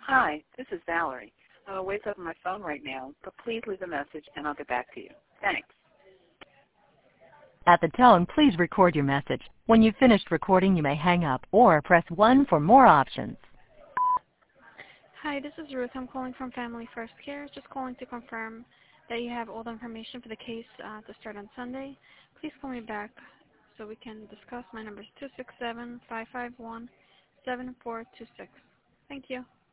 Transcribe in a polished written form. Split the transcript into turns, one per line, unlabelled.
Hi, this is Valerie. I'm away from my phone right now, but please leave a message and I'll get back to you. Thanks.
At the tone, please record your message. When you've finished recording, you may hang up or press 1 for more options.
Hi, this is Ruth. I'm calling from Family First Care. Just calling to confirm that you have all the information for the case to start on Sunday. Please call me back so we can discuss. My number is 267-551-7426. Thank you.